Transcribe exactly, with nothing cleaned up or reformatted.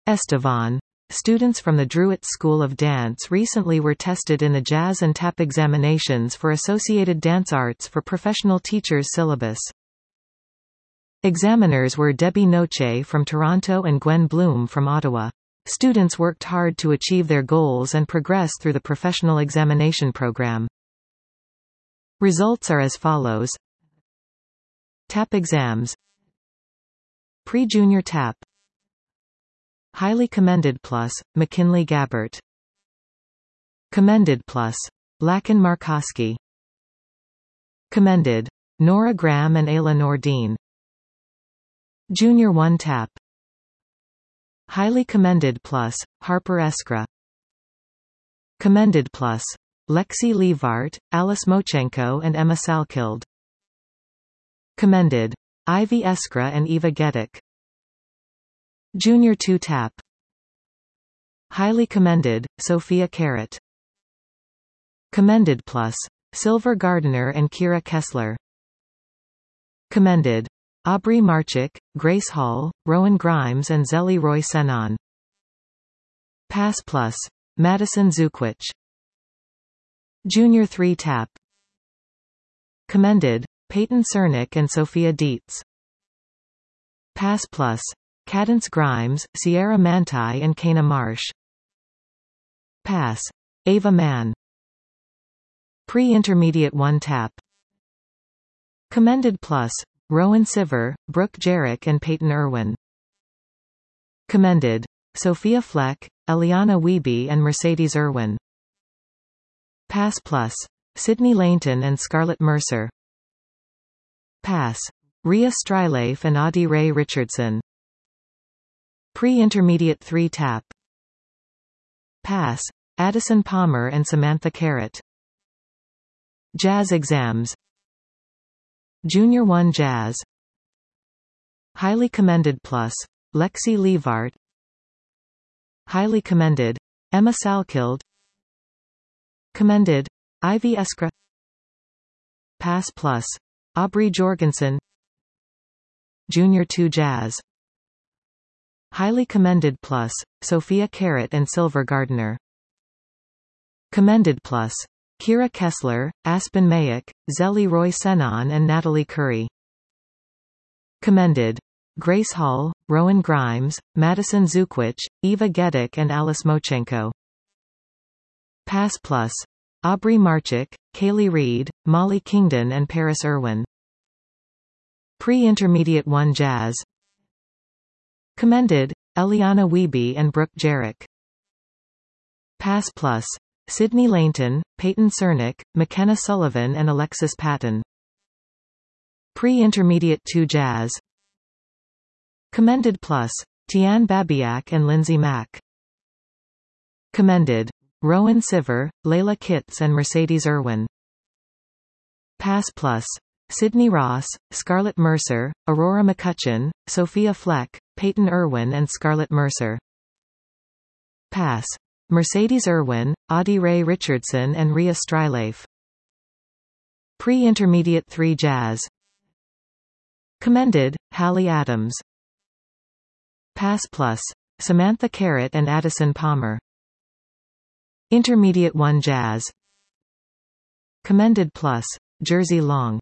Estevan. Students from the Druitt School of Dance recently were tested in the jazz and tap examinations for Associated Dance Arts for Professional Teachers syllabus. Examiners were Debbie Noche from Toronto and Gwen Bloom from Ottawa. Students worked hard to achieve their goals and progress through the professional examination program. Results are as follows. Tap exams. Pre-junior tap. Highly commended plus, McKinley Gabbert. Commended plus, Lakin Markowski. Commended, Nora Graham and Ayla Nordine. Junior one tap. Highly commended plus, Harper Eskra. Commended plus, Lexi Levart, Alice Mochenko and Emma Salkild. Commended, Ivy Eskra and Eva Gedik. Junior two tap. Highly commended, Sophia Carrot. Commended plus, Silver Gardner and Kira Kessler. Commended, Aubrey Marchik, Grace Hall, Rowan Grimes and Zelly Roy Senon. Pass plus, Madison Zukwich. Junior three tap. Commended, Peyton Cernick and Sophia Dietz. Pass plus, Cadence Grimes, Sierra Manti and Kana Marsh. Pass. Ava Mann. Pre-intermediate one tap. Commended plus, Rowan Siver, Brooke Jarrick and Peyton Irwin. Commended, Sophia Fleck, Eliana Wiebe and Mercedes Irwin. Pass plus, Sydney Laynton and Scarlett Mercer. Pass. Rhea Strylafe and Audie Ray Richardson. Pre-intermediate three tap. Pass. Addison Palmer and Samantha Carrot. Jazz exams. Junior one jazz. Highly commended plus, Lexi Levart. Highly commended, Emma Salkild. Commended, Ivy Eskra. Pass plus, Aubrey Jorgensen. Junior two jazz. Highly commended plus, Sophia Carrot and Silver Gardner. Commended plus, Kira Kessler, Aspen Mayak, Zelly Roy Senon and Natalie Curry. Commended, Grace Hall, Rowan Grimes, Madison Zukwich, Eva Gedik and Alice Mochenko. Pass plus, Aubrey Marchik, Kaylee Reed, Molly Kingdon and Paris Irwin. Pre-intermediate one jazz. Commended, Eliana Wiebe and Brooke Jarrick. Pass plus, Sydney Laynton, Peyton Cernick, McKenna Sullivan and Alexis Patton. Pre-intermediate two jazz. Commended plus, Tian Babiak and Lindsay Mack. Commended, Rowan Siver, Layla Kitts and Mercedes Irwin. Pass plus, Sydney Ross, Scarlett Mercer, Aurora McCutcheon, Sophia Fleck, Peyton Irwin and Scarlett Mercer. Pass. Mercedes Irwin, Audie Ray Richardson and Rhea Strylafe. Pre-intermediate three jazz. Commended, Hallie Adams. Pass plus, Samantha Carrot and Addison Palmer. Intermediate one jazz. Commended plus, Jersey Long.